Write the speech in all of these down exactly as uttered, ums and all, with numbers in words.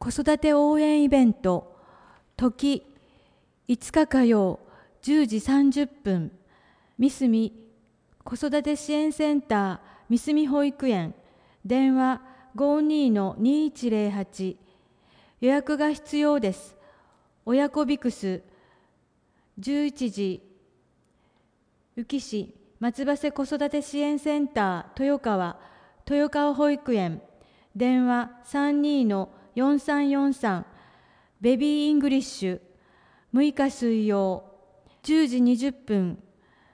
子育て応援イベント、時、いつか火曜、じゅうじさんじゅっぷん、三住子育て支援センター三住保育園、電話 ごーにーのにーいちゼロはち、予約が必要です。親子ビクス、じゅういちじ、宇城市松葉瀬子育て支援センター豊川、豊川保育園、電話 さんにーのよんさんよんさん、ベビーイングリッシュ、むいか水曜、じゅうじにじゅっぷん、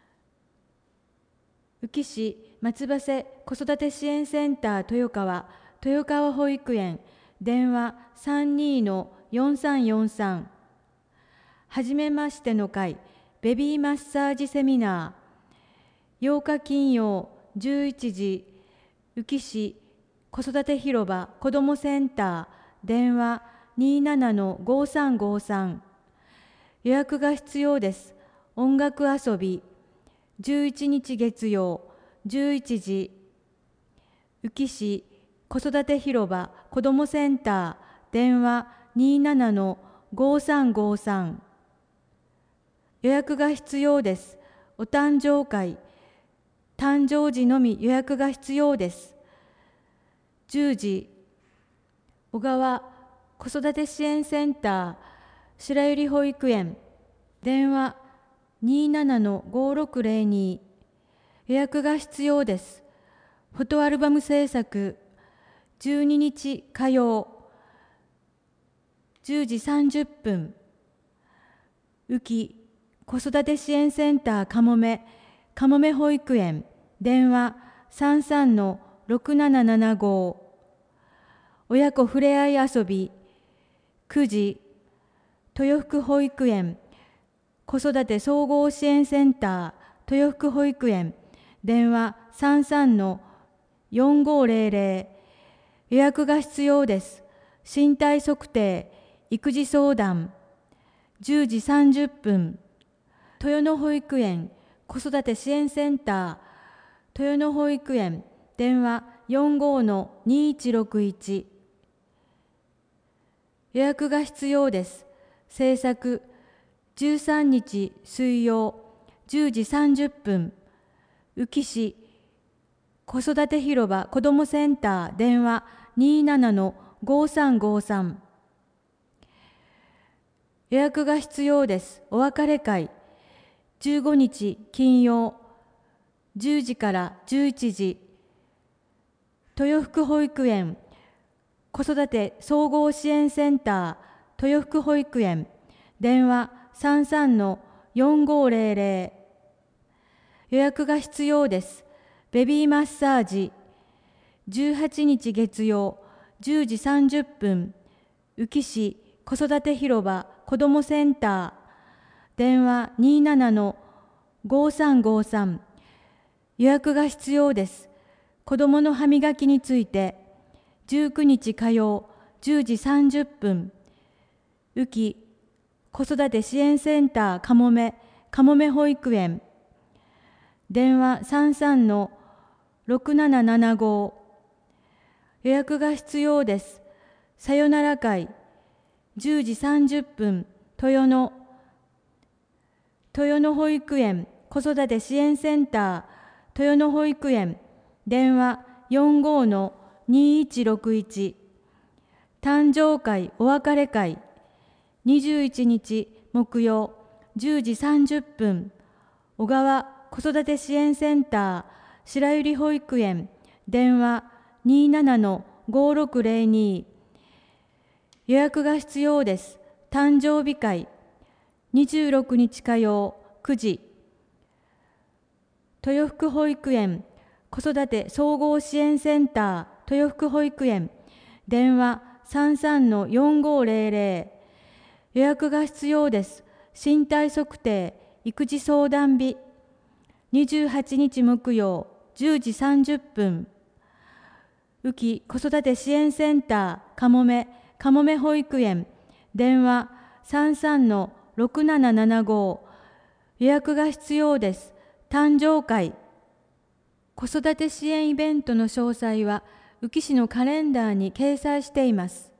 宇城市松葉瀬子育て支援センター豊川、豊川保育園、電話 さんにーのよんさんよんさん、はじめましての会、ベビーマッサージセミナー、ようか金曜じゅういちじ、宇城市子育て広場子どもセンター、電話 にーななのごーさんごーさん、予約が必要です。音楽遊び、じゅういちにち月曜じゅういちじ、宇城市子育て広場子どもセンター、電話 にーななのごーさんごーさん、予約が必要です。お誕生会、誕生時のみ予約が必要です。じゅうじ、小川子育て支援センター白百合保育園、電話 にーななのごーろくゼロに、予約が必要です。フォトアルバム制作、じゅうににち火曜じゅうじさんじゅっぷん、宇城子育て支援センターかもめ、かもめ保育園、電話 さんさんのろくななななご、親子ふれあい遊び、くじ、豊福保育園、子育て総合支援センター、豊福保育園、電話 さんさんのよんごーゼロゼロ、予約が必要です。身体測定、育児相談、じゅうじさんじゅっぷん、豊野保育園、子育て支援センター、豊野保育園、電話 よんごーのにーいちろくいち、予約が必要です。制作、じゅうさんにち水曜じゅうじさんじゅっぷん、宇城市子育て広場子どもセンター、電話 にーななのごーさんごーさん、予約が必要です。お別れ会、じゅうごにち金曜じゅうじからじゅういちじ、豊福保育園子育て総合支援センター、豊福保育園、電話 さんさんのよんごーゼロゼロ、予約が必要です。ベビーマッサージ、じゅうはちにち月曜じゅうじさんじゅっぷん、宇城市子育て広場子どもセンター、電話 にーななのごーさんごーさん、予約が必要です。子どもの歯磨きについて、じゅうくにち火曜じゅうじさんじゅっぷん、宇城子育て支援センターかもめ、かもめ保育園、電話 さんさんのろくななななご、予約が必要です。さよなら会、じゅうじさんじゅっぷん、豊野豊野保育園子育て支援センター、豊野保育園、電話 よんごーのにーいちろくいち、誕生会お別れ会、にじゅういちにち木曜じゅうじさんじゅっぷん、小川子育て支援センター白百合保育園、電話 にーななのごーろくゼロに、予約が必要です。誕生日会、にじゅうろくにち火曜くじ、豊福保育園子育て総合支援センター、豊福保育園、電話 さんさんのよんごーゼロゼロ、予約が必要です。身体測定、育児相談日、にじゅうはちにち木曜じゅうじさんじゅっぷん、宇城子育て支援センターかもめ、かもめ保育園、電話 さんさんのろくななななご、予約が必要です。誕生会。子育て支援イベントの詳細は宇城市のカレンダーに掲載しています。